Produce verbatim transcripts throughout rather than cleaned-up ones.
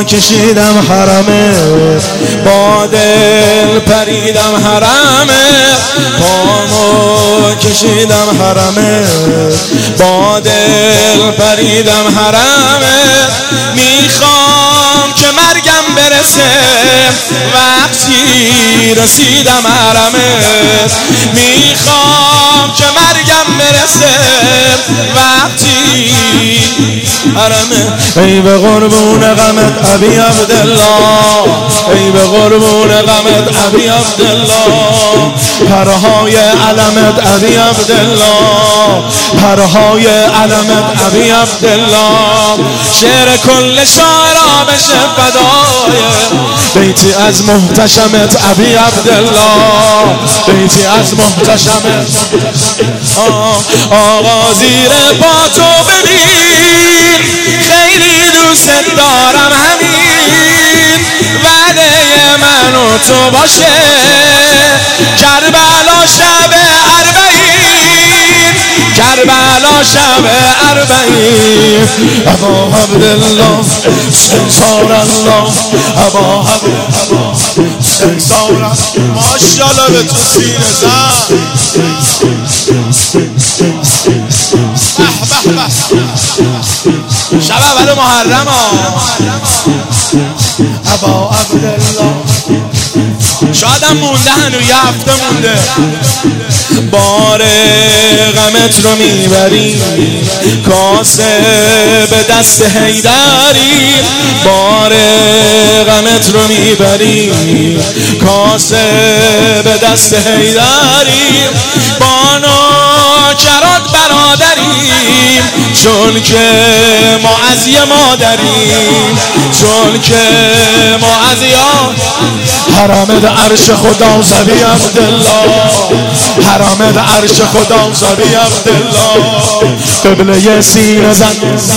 کشیدم حرمه، با دل پریدم حرمه، پامو کشیدم حرمه، با دل پریدم حرمه. میخوام که مرگم برسه وقتی رسیدم حرمه، میخوام که مرگم برسه وقتی حرمه. ای به قربون غمت ابی عبدالله، ای به قربون غمت ابی عبدالله، پرهای علمت ابی عبدالله، پرهای علمت ابی عبدالله. شعر کل شاعرها بشه فدای بیتی از محتشمت ابی عبدالله، بیتی از محتشمت. آقا زیر پا تو ببین، خیلی دوست دارم همین وعده من و تو باشه. کربلا شب اربعین، کربلا شب اربعین. ابا عبدالله سنسار الله، ابا عبدالله سنسار الله. ماشاءالله به تو سینه زن. به به به شب اول محرم ها. ابا عبدالله شادم مونده، هنو یه هفته مونده. بار غمت رو میبری کاسه به دست حیدری، بار غمت رو میبری کاسه به دست حیدری. با نوکرات برادریم چون که ما از یه مادریم، چون که ما از یا حرم در عرش خدا زبی عبدالله، حرم در عرش خدا زبی عبدالله. قبله سینه زن،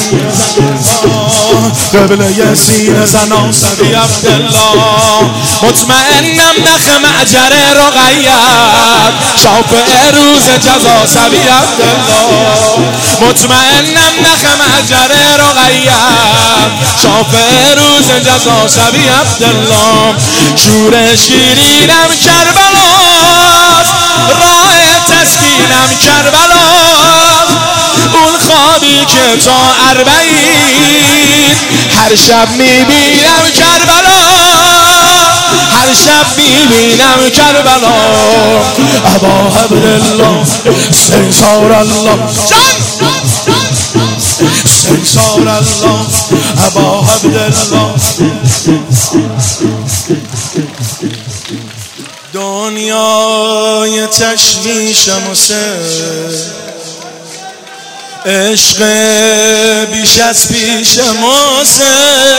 قبله سینه زن زبی عبدالله. مطمئنم نخ معجر رقیت شافع روز جزا زبی عبدالله. مطمئنم نخ معجر رقیت شافع روز جزا زبی عبدالله. شور شیرینم کربلاست، راه تسکینم کربلاست. اون خوابی که تا اربعین هر شب میبینم کربلا، هر شب میبینم کربلا. ابا عبدالله سنسار الله جان، سنسار الله ابا عبدالله. دنیای تشویشم و سر، عشق بیش از پیشم و سر.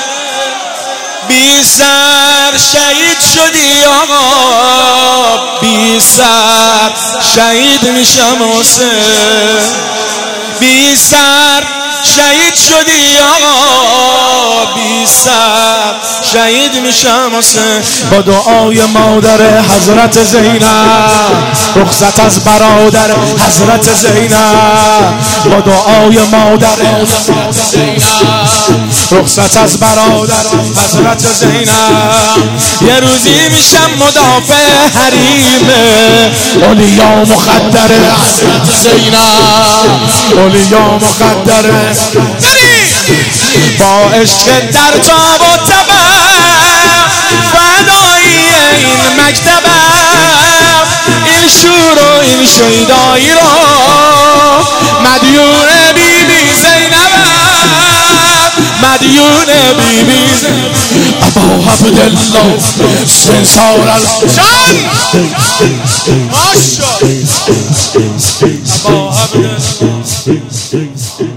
بی سر شهید شدی آقا، بی سر شهید میشم و سر. بی سر شهید شدی آقا، بی سر شهید میشم حسین. با دعای مادر حضرت زینب، رخصت از برادر حضرت زینب. با دعای مادر زینب، رخصت از برادر حضرت زینب. یه روزی میشم مدافع حریم اولیا مخدر حضرت زینب، اولیا مخدر. با عشق در تاب و تبم فدایی این مکتبم، این شور و این شیدایی رو مدیون بی بی زینبم، مدیون بی بی زینب. ابا عبدالله سنسار الله جان، ماشاءالله ابا عبدالله.